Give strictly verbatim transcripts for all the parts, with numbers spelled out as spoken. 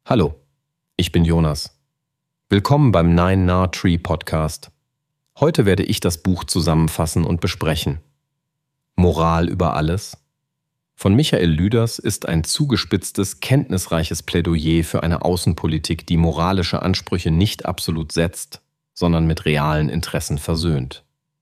Hallo, ich bin Jonas. Willkommen beim Nine Nar Tree Podcast. Heute werde ich das Buch zusammenfassen und besprechen. Moral über alles? Von Michael Lüders ist ein zugespitztes, kenntnisreiches Plädoyer für eine Außenpolitik, die moralische Ansprüche nicht absolut setzt, sondern mit realen Interessen versöhnt.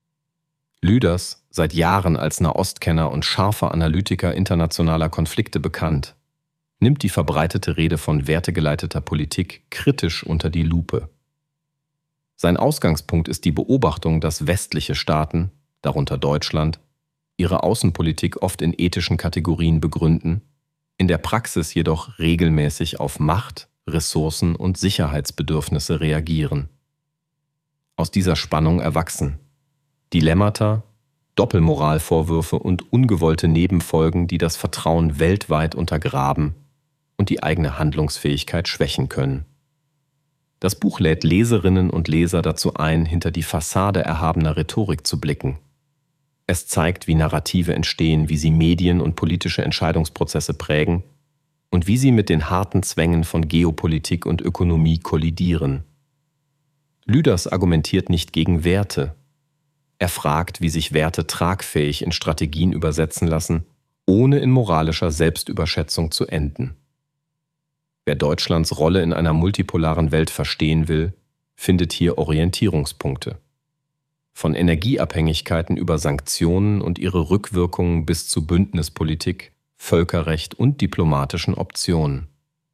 Lüders, seit Jahren als Nahostkenner und scharfer Analytiker internationaler Konflikte bekannt, nimmt die verbreitete Rede von wertegeleiteter Politik kritisch unter die Lupe. Sein Ausgangspunkt ist die Beobachtung, dass westliche Staaten, darunter Deutschland, ihre Außenpolitik oft in ethischen Kategorien begründen, in der Praxis jedoch regelmäßig auf Macht, Ressourcen und Sicherheitsbedürfnisse reagieren. Aus dieser Spannung erwachsen Dilemmata, Doppelmoralvorwürfe und ungewollte Nebenfolgen, die das Vertrauen weltweit untergraben und die eigene Handlungsfähigkeit schwächen können. Das Buch lädt Leserinnen und Leser dazu ein, hinter die Fassade erhabener Rhetorik zu blicken. Es zeigt, wie Narrative entstehen, wie sie Medien und politische Entscheidungsprozesse prägen und wie sie mit den harten Zwängen von Geopolitik und Ökonomie kollidieren. Lüders argumentiert nicht gegen Werte. Er fragt, wie sich Werte tragfähig in Strategien übersetzen lassen, ohne in moralischer Selbstüberschätzung zu enden. Wer Deutschlands Rolle in einer multipolaren Welt verstehen will, findet hier Orientierungspunkte. Von Energieabhängigkeiten über Sanktionen und ihre Rückwirkungen bis zu Bündnispolitik, Völkerrecht und diplomatischen Optionen.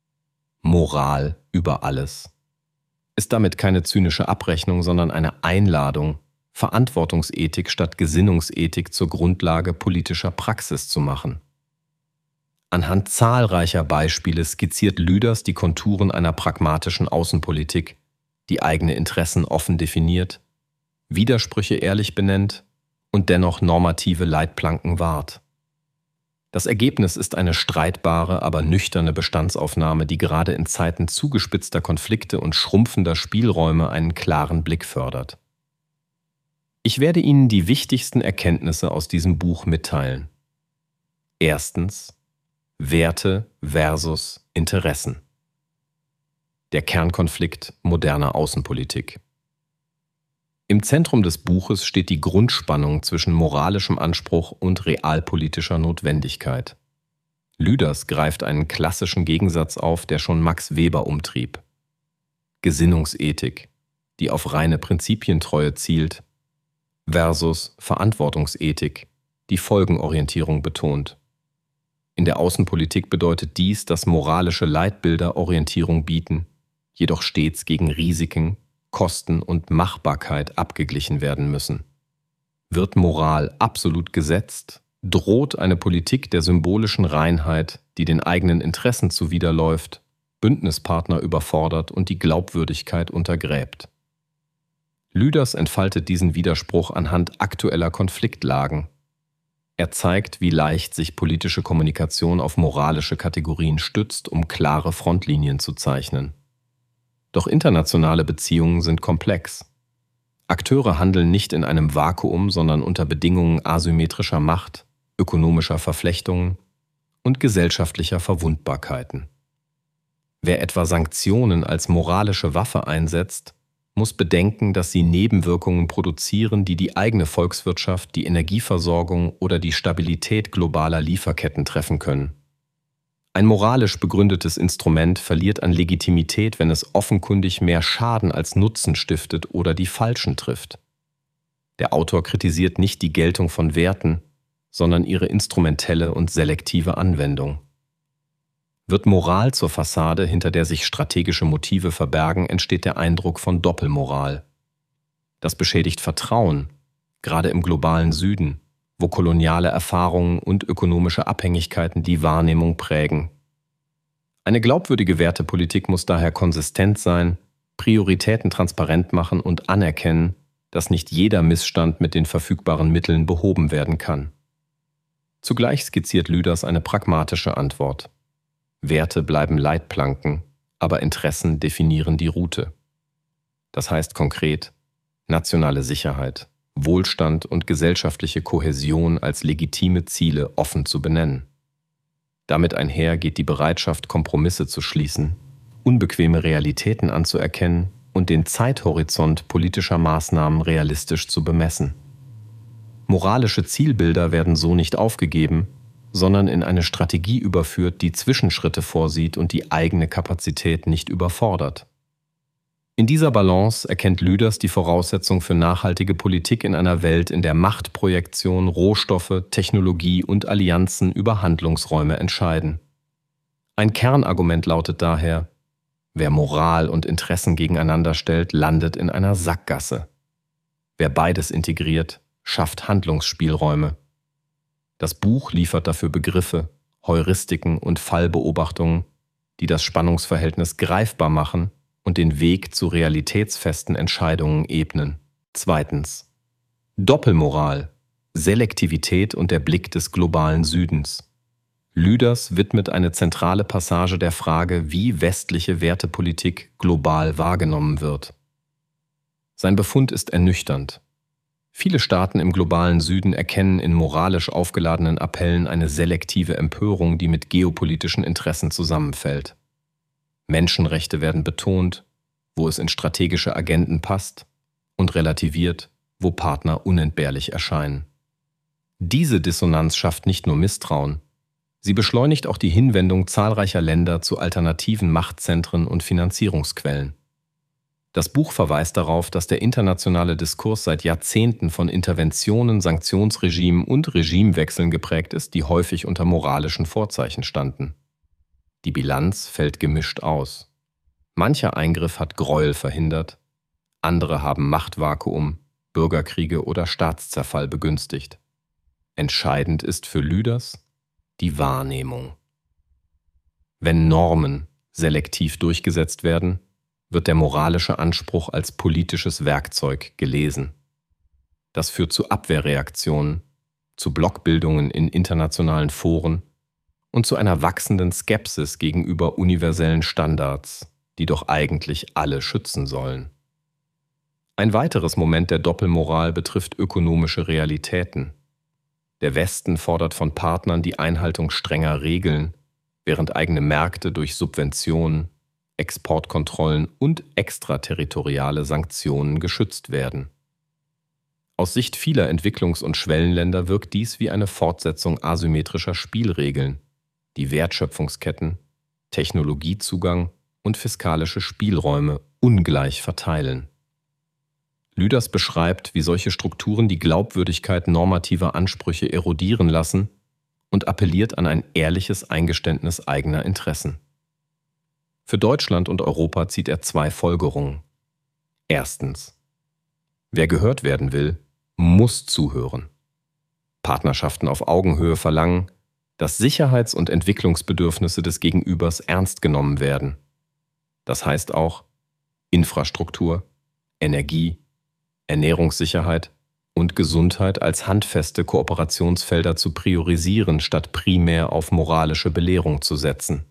Moral über alles ist damit keine zynische Abrechnung, sondern eine Einladung, Verantwortungsethik statt Gesinnungsethik zur Grundlage politischer Praxis zu machen. Anhand zahlreicher Beispiele skizziert Lüders die Konturen einer pragmatischen Außenpolitik, die eigene Interessen offen definiert, Widersprüche ehrlich benennt und dennoch normative Leitplanken wahrt. Das Ergebnis ist eine streitbare, aber nüchterne Bestandsaufnahme, die gerade in Zeiten zugespitzter Konflikte und schrumpfender Spielräume einen klaren Blick fördert. Ich werde Ihnen die wichtigsten Erkenntnisse aus diesem Buch mitteilen. Erstens: Werte versus Interessen. Der Kernkonflikt moderner Außenpolitik. Im Zentrum des Buches steht die Grundspannung zwischen moralischem Anspruch und realpolitischer Notwendigkeit. Lüders greift einen klassischen Gegensatz auf, der schon Max Weber umtrieb. Gesinnungsethik, die auf reine Prinzipientreue zielt, versus Verantwortungsethik, die Folgenorientierung betont. In der Außenpolitik bedeutet dies, dass moralische Leitbilder Orientierung bieten, jedoch stets gegen Risiken, Kosten und Machbarkeit abgeglichen werden müssen. Wird Moral absolut gesetzt, droht eine Politik der symbolischen Reinheit, die den eigenen Interessen zuwiderläuft, Bündnispartner überfordert und die Glaubwürdigkeit untergräbt. Lüders entfaltet diesen Widerspruch anhand aktueller Konfliktlagen. Er zeigt, wie leicht sich politische Kommunikation auf moralische Kategorien stützt, um klare Frontlinien zu zeichnen. Doch internationale Beziehungen sind komplex. Akteure handeln nicht in einem Vakuum, sondern unter Bedingungen asymmetrischer Macht, ökonomischer Verflechtungen und gesellschaftlicher Verwundbarkeiten. Wer etwa Sanktionen als moralische Waffe einsetzt, muss bedenken, dass sie Nebenwirkungen produzieren, die die eigene Volkswirtschaft, die Energieversorgung oder die Stabilität globaler Lieferketten treffen können. Ein moralisch begründetes Instrument verliert an Legitimität, wenn es offenkundig mehr Schaden als Nutzen stiftet oder die Falschen trifft. Der Autor kritisiert nicht die Geltung von Werten, sondern ihre instrumentelle und selektive Anwendung. Wird Moral zur Fassade, hinter der sich strategische Motive verbergen, entsteht der Eindruck von Doppelmoral. Das beschädigt Vertrauen, gerade im globalen Süden, wo koloniale Erfahrungen und ökonomische Abhängigkeiten die Wahrnehmung prägen. Eine glaubwürdige Wertepolitik muss daher konsistent sein, Prioritäten transparent machen und anerkennen, dass nicht jeder Missstand mit den verfügbaren Mitteln behoben werden kann. Zugleich skizziert Lüders eine pragmatische Antwort. Werte bleiben Leitplanken, aber Interessen definieren die Route. Das heißt konkret, nationale Sicherheit, Wohlstand und gesellschaftliche Kohäsion als legitime Ziele offen zu benennen. Damit einher geht die Bereitschaft, Kompromisse zu schließen, unbequeme Realitäten anzuerkennen und den Zeithorizont politischer Maßnahmen realistisch zu bemessen. Moralische Zielbilder werden so nicht aufgegeben, sondern in eine Strategie überführt, die Zwischenschritte vorsieht und die eigene Kapazität nicht überfordert. In dieser Balance erkennt Lüders die Voraussetzung für nachhaltige Politik in einer Welt, in der Machtprojektion, Rohstoffe, Technologie und Allianzen über Handlungsräume entscheiden. Ein Kernargument lautet daher: Wer Moral und Interessen gegeneinander stellt, landet in einer Sackgasse. Wer beides integriert, schafft Handlungsspielräume. Das Buch liefert dafür Begriffe, Heuristiken und Fallbeobachtungen, die das Spannungsverhältnis greifbar machen und den Weg zu realitätsfesten Entscheidungen ebnen. Zweitens. Doppelmoral, Selektivität und der Blick des globalen Südens. Lüders widmet eine zentrale Passage der Frage, wie westliche Wertepolitik global wahrgenommen wird. Sein Befund ist ernüchternd. Viele Staaten im globalen Süden erkennen in moralisch aufgeladenen Appellen eine selektive Empörung, die mit geopolitischen Interessen zusammenfällt. Menschenrechte werden betont, wo es in strategische Agenden passt, und relativiert, wo Partner unentbehrlich erscheinen. Diese Dissonanz schafft nicht nur Misstrauen, sie beschleunigt auch die Hinwendung zahlreicher Länder zu alternativen Machtzentren und Finanzierungsquellen. Das Buch verweist darauf, dass der internationale Diskurs seit Jahrzehnten von Interventionen, Sanktionsregimen und Regimewechseln geprägt ist, die häufig unter moralischen Vorzeichen standen. Die Bilanz fällt gemischt aus. Mancher Eingriff hat Gräuel verhindert, andere haben Machtvakuum, Bürgerkriege oder Staatszerfall begünstigt. Entscheidend ist für Lüders die Wahrnehmung. Wenn Normen selektiv durchgesetzt werden, wird der moralische Anspruch als politisches Werkzeug gelesen. Das führt zu Abwehrreaktionen, zu Blockbildungen in internationalen Foren und zu einer wachsenden Skepsis gegenüber universellen Standards, die doch eigentlich alle schützen sollen. Ein weiteres Moment der Doppelmoral betrifft ökonomische Realitäten. Der Westen fordert von Partnern die Einhaltung strenger Regeln, während eigene Märkte durch Subventionen, Exportkontrollen und extraterritoriale Sanktionen geschützt werden. Aus Sicht vieler Entwicklungs- und Schwellenländer wirkt dies wie eine Fortsetzung asymmetrischer Spielregeln, die Wertschöpfungsketten, Technologiezugang und fiskalische Spielräume ungleich verteilen. Lüders beschreibt, wie solche Strukturen die Glaubwürdigkeit normativer Ansprüche erodieren lassen und appelliert an ein ehrliches Eingeständnis eigener Interessen. Für Deutschland und Europa zieht er zwei Folgerungen. Erstens. Wer gehört werden will, muss zuhören. Partnerschaften auf Augenhöhe verlangen, dass Sicherheits- und Entwicklungsbedürfnisse des Gegenübers ernst genommen werden. Das heißt auch Infrastruktur, Energie, Ernährungssicherheit und Gesundheit als handfeste Kooperationsfelder zu priorisieren, statt primär auf moralische Belehrung zu setzen.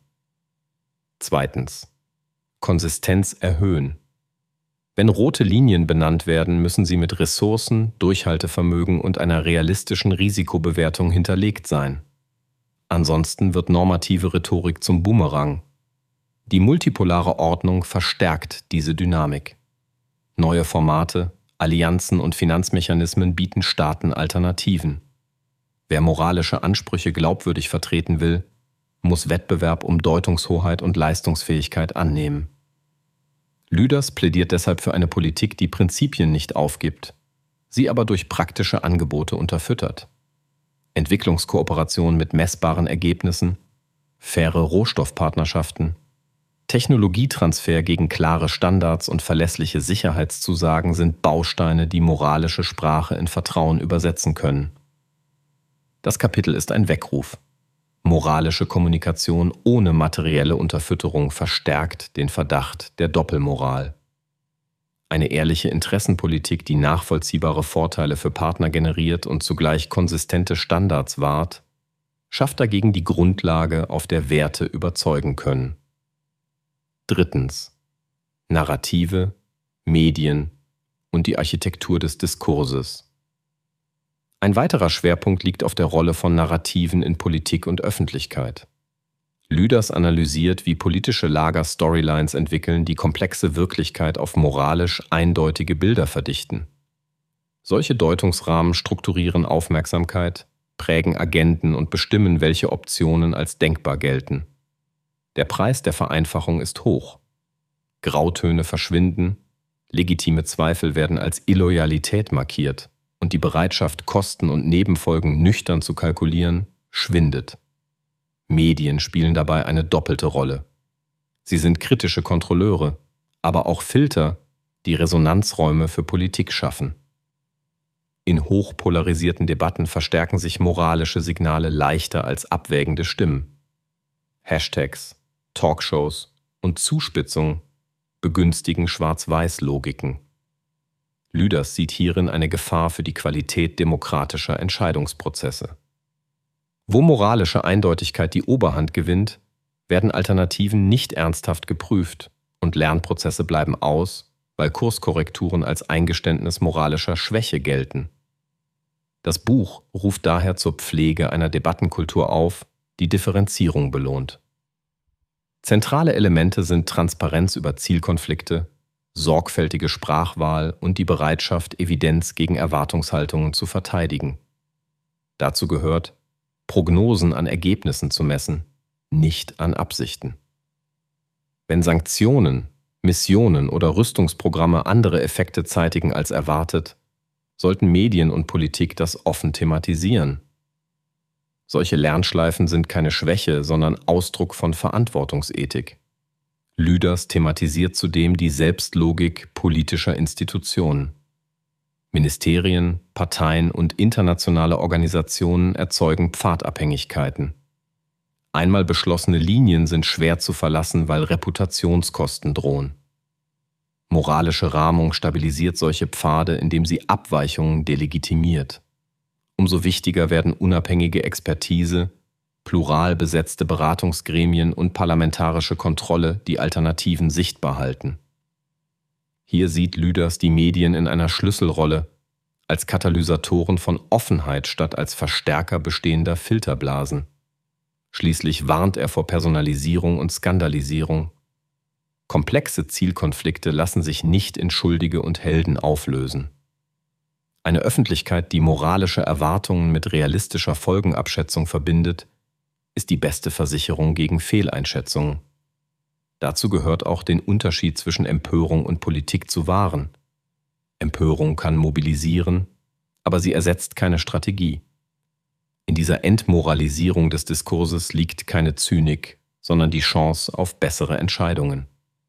Zweitens. Konsistenz erhöhen. Wenn rote Linien benannt werden, müssen sie mit Ressourcen, Durchhaltevermögen und einer realistischen Risikobewertung hinterlegt sein. Ansonsten wird normative Rhetorik zum Bumerang. Die multipolare Ordnung verstärkt diese Dynamik. Neue Formate, Allianzen und Finanzmechanismen bieten Staaten Alternativen. Wer moralische Ansprüche glaubwürdig vertreten will, muss Wettbewerb um Deutungshoheit und Leistungsfähigkeit annehmen. Lüders plädiert deshalb für eine Politik, die Prinzipien nicht aufgibt, sie aber durch praktische Angebote unterfüttert. Entwicklungskooperation mit messbaren Ergebnissen, faire Rohstoffpartnerschaften, Technologietransfer gegen klare Standards und verlässliche Sicherheitszusagen sind Bausteine, die moralische Sprache in Vertrauen übersetzen können. Das Kapitel ist ein Weckruf. Moralische Kommunikation ohne materielle Unterfütterung verstärkt den Verdacht der Doppelmoral. Eine ehrliche Interessenpolitik, die nachvollziehbare Vorteile für Partner generiert und zugleich konsistente Standards wahrt, schafft dagegen die Grundlage, auf der Werte überzeugen können. Drittens. Narrative, Medien und die Architektur des Diskurses. Ein weiterer Schwerpunkt liegt auf der Rolle von Narrativen in Politik und Öffentlichkeit. Lüders analysiert, wie politische Lager Storylines entwickeln, die komplexe Wirklichkeit auf moralisch eindeutige Bilder verdichten. Solche Deutungsrahmen strukturieren Aufmerksamkeit, prägen Agenden und bestimmen, welche Optionen als denkbar gelten. Der Preis der Vereinfachung ist hoch. Grautöne verschwinden, legitime Zweifel werden als Illoyalität markiert und die Bereitschaft, Kosten und Nebenfolgen nüchtern zu kalkulieren, schwindet. Medien spielen dabei eine doppelte Rolle. Sie sind kritische Kontrolleure, aber auch Filter, die Resonanzräume für Politik schaffen. In hochpolarisierten Debatten verstärken sich moralische Signale leichter als abwägende Stimmen. Hashtags, Talkshows und Zuspitzung begünstigen Schwarz-Weiß-Logiken. Lüders sieht hierin eine Gefahr für die Qualität demokratischer Entscheidungsprozesse. Wo moralische Eindeutigkeit die Oberhand gewinnt, werden Alternativen nicht ernsthaft geprüft und Lernprozesse bleiben aus, weil Kurskorrekturen als Eingeständnis moralischer Schwäche gelten. Das Buch ruft daher zur Pflege einer Debattenkultur auf, die Differenzierung belohnt. Zentrale Elemente sind Transparenz über Zielkonflikte, sorgfältige Sprachwahl und die Bereitschaft, Evidenz gegen Erwartungshaltungen zu verteidigen. Dazu gehört, Prognosen an Ergebnissen zu messen, nicht an Absichten. Wenn Sanktionen, Missionen oder Rüstungsprogramme andere Effekte zeitigen als erwartet, sollten Medien und Politik das offen thematisieren. Solche Lernschleifen sind keine Schwäche, sondern Ausdruck von Verantwortungsethik. Lüders thematisiert zudem die Selbstlogik politischer Institutionen. Ministerien, Parteien und internationale Organisationen erzeugen Pfadabhängigkeiten. Einmal beschlossene Linien sind schwer zu verlassen, weil Reputationskosten drohen. Moralische Rahmung stabilisiert solche Pfade, indem sie Abweichungen delegitimiert. Umso wichtiger werden unabhängige Expertise, plural besetzte Beratungsgremien und parlamentarische Kontrolle, die Alternativen sichtbar halten. Hier sieht Lüders die Medien in einer Schlüsselrolle, als Katalysatoren von Offenheit statt als Verstärker bestehender Filterblasen. Schließlich warnt er vor Personalisierung und Skandalisierung. Komplexe Zielkonflikte lassen sich nicht in Schuldige und Helden auflösen. Eine Öffentlichkeit, die moralische Erwartungen mit realistischer Folgenabschätzung verbindet, ist die beste Versicherung gegen Fehleinschätzungen. Dazu gehört auch, den Unterschied zwischen Empörung und Politik zu wahren. Empörung kann mobilisieren, aber sie ersetzt keine Strategie. In dieser Entmoralisierung des Diskurses liegt keine Zynik, sondern die Chance auf bessere Entscheidungen.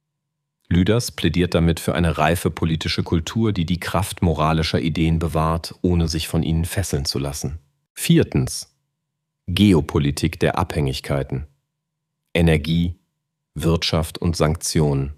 Lüders plädiert damit für eine reife politische Kultur, die die Kraft moralischer Ideen bewahrt, ohne sich von ihnen fesseln zu lassen. Viertens. Geopolitik der Abhängigkeiten. Energie, Wirtschaft und Sanktionen.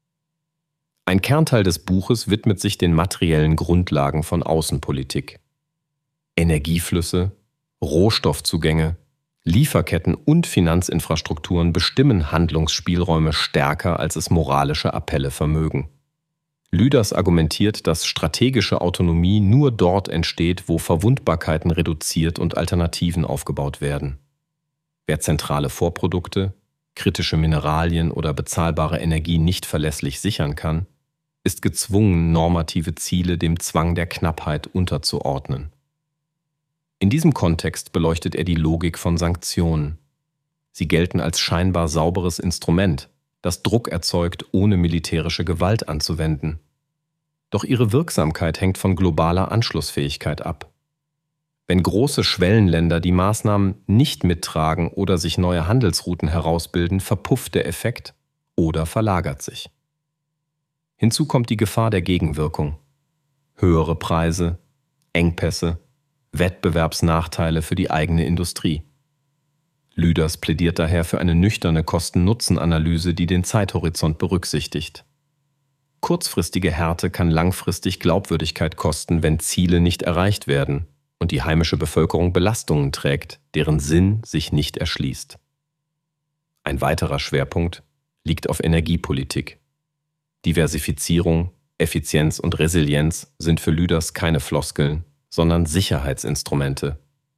Ein Kernteil des Buches widmet sich den materiellen Grundlagen von Außenpolitik. Energieflüsse, Rohstoffzugänge, Lieferketten und Finanzinfrastrukturen bestimmen Handlungsspielräume stärker, als es moralische Appelle vermögen. Lüders argumentiert, dass strategische Autonomie nur dort entsteht, wo Verwundbarkeiten reduziert und Alternativen aufgebaut werden. Wer zentrale Vorprodukte, kritische Mineralien oder bezahlbare Energie nicht verlässlich sichern kann, ist gezwungen, normative Ziele dem Zwang der Knappheit unterzuordnen. In diesem Kontext beleuchtet er die Logik von Sanktionen. Sie gelten als scheinbar sauberes Instrument, das Druck erzeugt, ohne militärische Gewalt anzuwenden. Doch ihre Wirksamkeit hängt von globaler Anschlussfähigkeit ab. Wenn große Schwellenländer die Maßnahmen nicht mittragen oder sich neue Handelsrouten herausbilden, verpufft der Effekt oder verlagert sich. Hinzu kommt die Gefahr der Gegenwirkung. Höhere Preise, Engpässe, Wettbewerbsnachteile für die eigene Industrie. Lüders plädiert daher für eine nüchterne Kosten-Nutzen-Analyse, die den Zeithorizont berücksichtigt. Kurzfristige Härte kann langfristig Glaubwürdigkeit kosten, wenn Ziele nicht erreicht werden und die heimische Bevölkerung Belastungen trägt, deren Sinn sich nicht erschließt. Ein weiterer Schwerpunkt liegt auf Energiepolitik. Diversifizierung, Effizienz und Resilienz sind für Lüders keine Floskeln, sondern Sicherheitsinstrumente.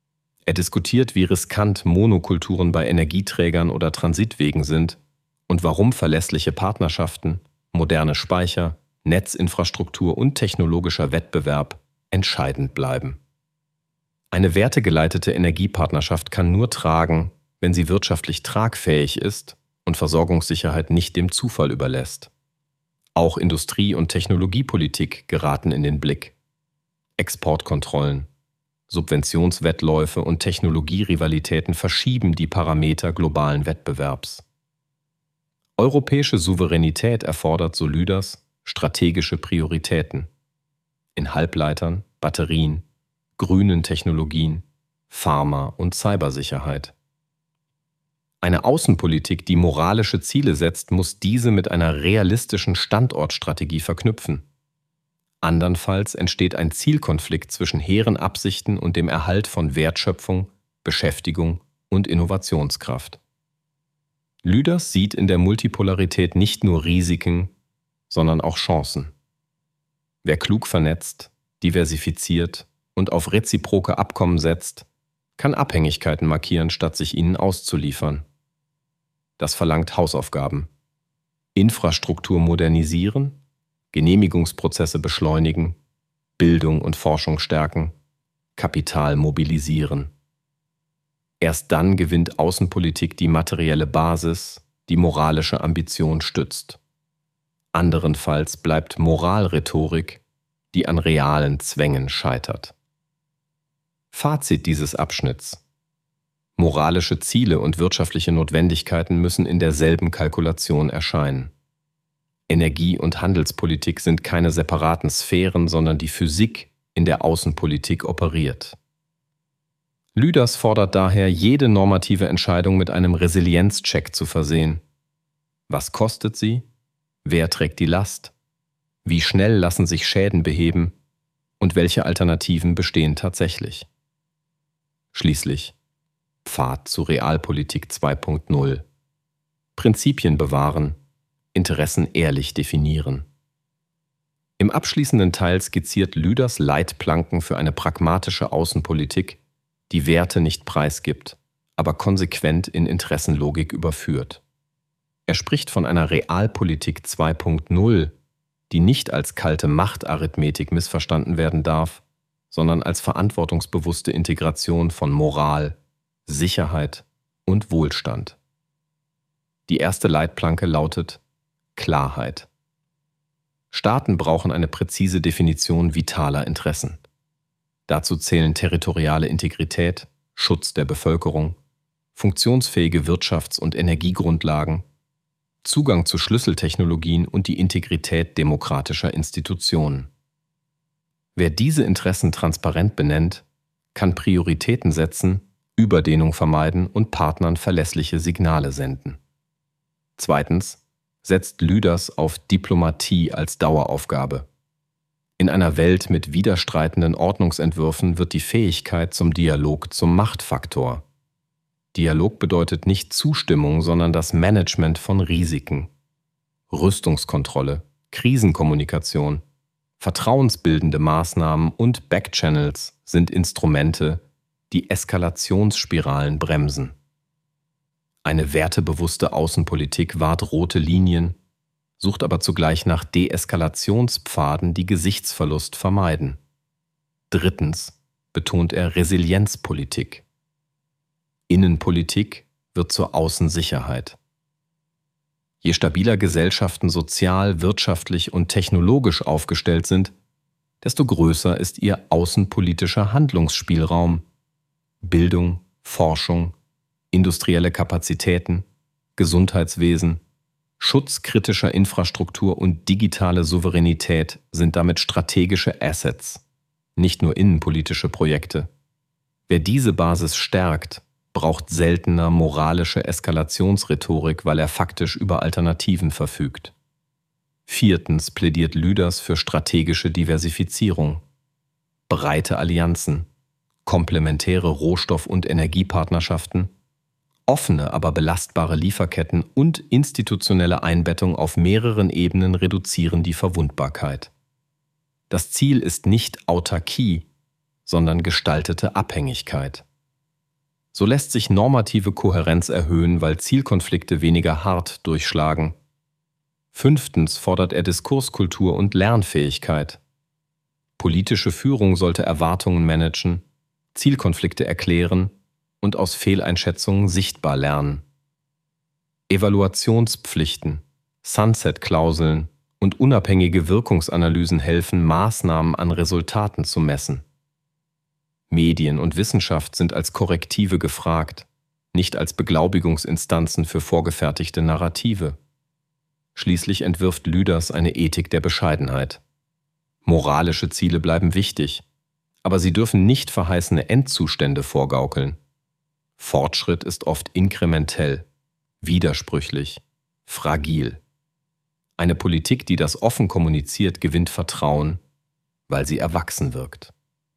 Er diskutiert, wie riskant Monokulturen bei Energieträgern oder Transitwegen sind und warum verlässliche Partnerschaften, moderne Speicher, Netzinfrastruktur und technologischer Wettbewerb entscheidend bleiben. Eine wertegeleitete Energiepartnerschaft kann nur tragen, wenn sie wirtschaftlich tragfähig ist und Versorgungssicherheit nicht dem Zufall überlässt. Auch Industrie- und Technologiepolitik geraten in den Blick. Exportkontrollen, Subventionswettläufe und Technologierivalitäten verschieben die Parameter globalen Wettbewerbs. Europäische Souveränität erfordert, so Lüders, strategische Prioritäten. In Halbleitern, Batterien, grünen Technologien, Pharma- und Cybersicherheit. Eine Außenpolitik, die moralische Ziele setzt, muss diese mit einer realistischen Standortstrategie verknüpfen. Andernfalls entsteht ein Zielkonflikt zwischen hehren Absichten und dem Erhalt von Wertschöpfung, Beschäftigung und Innovationskraft. Lüders sieht in der Multipolarität nicht nur Risiken, sondern auch Chancen. Wer klug vernetzt, diversifiziert und auf reziproke Abkommen setzt, kann Abhängigkeiten markieren, statt sich ihnen auszuliefern. Das verlangt Hausaufgaben. Infrastruktur modernisieren, Genehmigungsprozesse beschleunigen, Bildung und Forschung stärken, Kapital mobilisieren. Erst dann gewinnt Außenpolitik die materielle Basis, die moralische Ambition stützt. Anderenfalls bleibt Moralrhetorik, die an realen Zwängen scheitert. Fazit dieses Abschnitts: Moralische Ziele und wirtschaftliche Notwendigkeiten müssen in derselben Kalkulation erscheinen. Energie- und Handelspolitik sind keine separaten Sphären, sondern die Physik, in der Außenpolitik operiert. Lüders fordert daher, jede normative Entscheidung mit einem Resilienzcheck zu versehen. Was kostet sie? Wer trägt die Last? Wie schnell lassen sich Schäden beheben? Und welche Alternativen bestehen tatsächlich? Schließlich Pfad zu Realpolitik zwei Punkt null. Prinzipien bewahren, Interessen ehrlich definieren. Im abschließenden Teil skizziert Lüders Leitplanken für eine pragmatische Außenpolitik, die Werte nicht preisgibt, aber konsequent in Interessenlogik überführt. Er spricht von einer Realpolitik zwei Punkt null, die nicht als kalte Machtarithmetik missverstanden werden darf, sondern als verantwortungsbewusste Integration von Moral, Sicherheit und Wohlstand. Die erste Leitplanke lautet Klarheit. Staaten brauchen eine präzise Definition vitaler Interessen. Dazu zählen territoriale Integrität, Schutz der Bevölkerung, funktionsfähige Wirtschafts- und Energiegrundlagen, Zugang zu Schlüsseltechnologien und die Integrität demokratischer Institutionen. Wer diese Interessen transparent benennt, kann Prioritäten setzen, Überdehnung vermeiden und Partnern verlässliche Signale senden. Zweitens setzt Lüders auf Diplomatie als Daueraufgabe. In einer Welt mit widerstreitenden Ordnungsentwürfen wird die Fähigkeit zum Dialog zum Machtfaktor. Dialog bedeutet nicht Zustimmung, sondern das Management von Risiken. Rüstungskontrolle, Krisenkommunikation, vertrauensbildende Maßnahmen und Backchannels sind Instrumente, die Eskalationsspiralen bremsen. Eine wertebewusste Außenpolitik wahrt rote Linien, sucht aber zugleich nach Deeskalationspfaden, die Gesichtsverlust vermeiden. Drittens betont er Resilienzpolitik. Innenpolitik wird zur Außensicherheit. Je stabiler Gesellschaften sozial, wirtschaftlich und technologisch aufgestellt sind, desto größer ist ihr außenpolitischer Handlungsspielraum. Bildung, Forschung, industrielle Kapazitäten, Gesundheitswesen, Schutz kritischer Infrastruktur und digitale Souveränität sind damit strategische Assets, nicht nur innenpolitische Projekte. Wer diese Basis stärkt, braucht seltener moralische Eskalationsrhetorik, weil er faktisch über Alternativen verfügt. Viertens plädiert Lüders für strategische Diversifizierung. Breite Allianzen, komplementäre Rohstoff- und Energiepartnerschaften, offene, aber belastbare Lieferketten und institutionelle Einbettung auf mehreren Ebenen reduzieren die Verwundbarkeit. Das Ziel ist nicht Autarkie, sondern gestaltete Abhängigkeit. So lässt sich normative Kohärenz erhöhen, weil Zielkonflikte weniger hart durchschlagen. Fünftens fordert er Diskurskultur und Lernfähigkeit. Politische Führung sollte Erwartungen managen, Zielkonflikte erklären und aus Fehleinschätzungen sichtbar lernen. Evaluationspflichten, Sunset-Klauseln und unabhängige Wirkungsanalysen helfen, Maßnahmen an Resultaten zu messen. Medien und Wissenschaft sind als Korrektive gefragt, nicht als Beglaubigungsinstanzen für vorgefertigte Narrative. Schließlich entwirft Lüders eine Ethik der Bescheidenheit. Moralische Ziele bleiben wichtig, aber sie dürfen nicht verheißene Endzustände vorgaukeln. Fortschritt ist oft inkrementell, widersprüchlich, fragil. Eine Politik, die das offen kommuniziert, gewinnt Vertrauen, weil sie erwachsen wirkt.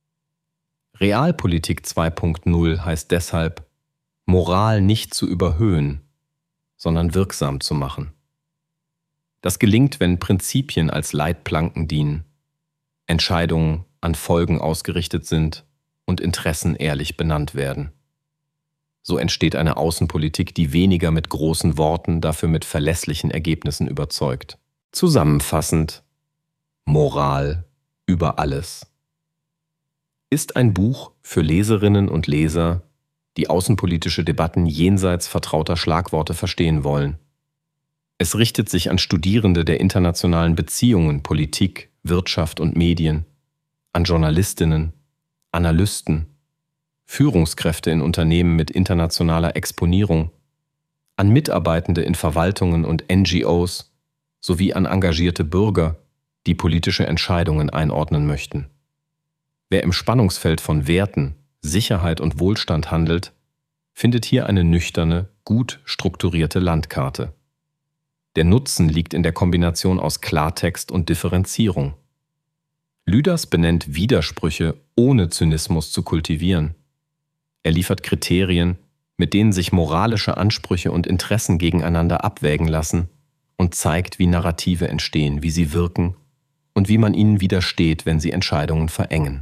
Realpolitik zwei Punkt null heißt deshalb, Moral nicht zu überhöhen, sondern wirksam zu machen. Das gelingt, wenn Prinzipien als Leitplanken dienen, Entscheidungen an Folgen ausgerichtet sind und Interessen ehrlich benannt werden. So entsteht eine Außenpolitik, die weniger mit großen Worten, dafür mit verlässlichen Ergebnissen überzeugt. Zusammenfassend: Moral über alles. Ist ein Buch für Leserinnen und Leser, die außenpolitische Debatten jenseits vertrauter Schlagworte verstehen wollen. Es richtet sich an Studierende der internationalen Beziehungen, Politik, Wirtschaft und Medien, an Journalistinnen, Analysten, Führungskräfte in Unternehmen mit internationaler Exponierung, an Mitarbeitende in Verwaltungen und N G Os sowie an engagierte Bürger, die politische Entscheidungen einordnen möchten. Wer im Spannungsfeld von Werten, Sicherheit und Wohlstand handelt, findet hier eine nüchterne, gut strukturierte Landkarte. Der Nutzen liegt in der Kombination aus Klartext und Differenzierung. Lüders benennt Widersprüche, ohne Zynismus zu kultivieren. Er liefert Kriterien, mit denen sich moralische Ansprüche und Interessen gegeneinander abwägen lassen und zeigt, wie Narrative entstehen, wie sie wirken und wie man ihnen widersteht, wenn sie Entscheidungen verengen.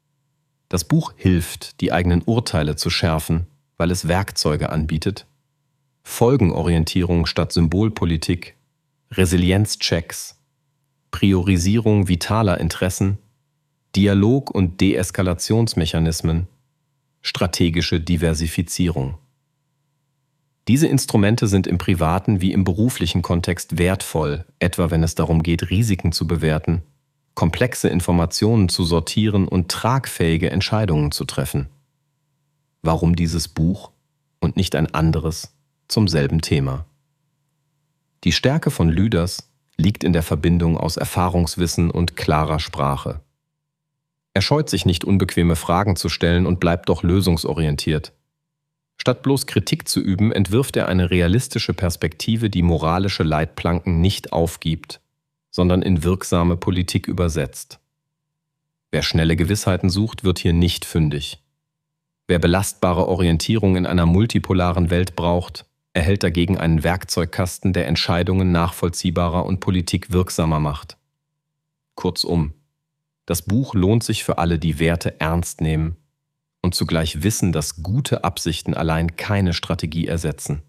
Das Buch hilft, die eigenen Urteile zu schärfen, weil es Werkzeuge anbietet. Folgenorientierung statt Symbolpolitik, Resilienzchecks, Priorisierung vitaler Interessen, Dialog- und Deeskalationsmechanismen, strategische Diversifizierung. Diese Instrumente sind im privaten wie im beruflichen Kontext wertvoll, etwa wenn es darum geht, Risiken zu bewerten, komplexe Informationen zu sortieren und tragfähige Entscheidungen zu treffen. Warum dieses Buch und nicht ein anderes zum selben Thema? Die Stärke von Lüders liegt in der Verbindung aus Erfahrungswissen und klarer Sprache. Er scheut sich nicht, unbequeme Fragen zu stellen und bleibt doch lösungsorientiert. Statt bloß Kritik zu üben, entwirft er eine realistische Perspektive, die moralische Leitplanken nicht aufgibt, sondern in wirksame Politik übersetzt. Wer schnelle Gewissheiten sucht, wird hier nicht fündig. Wer belastbare Orientierung in einer multipolaren Welt braucht, erhält dagegen einen Werkzeugkasten, der Entscheidungen nachvollziehbarer und Politik wirksamer macht. Kurzum, das Buch lohnt sich für alle, die Werte ernst nehmen und zugleich wissen, dass gute Absichten allein keine Strategie ersetzen.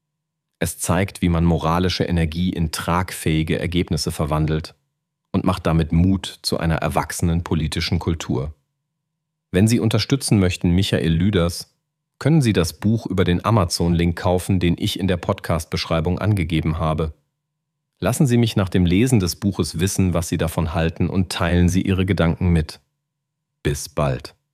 Es zeigt, wie man moralische Energie in tragfähige Ergebnisse verwandelt und macht damit Mut zu einer erwachsenen politischen Kultur. Wenn Sie unterstützen möchten Michael Lüders, können Sie das Buch über den Amazon-Link kaufen, den ich in der Podcast-Beschreibung angegeben habe. Lassen Sie mich nach dem Lesen des Buches wissen, was Sie davon halten, und teilen Sie Ihre Gedanken mit. Bis bald.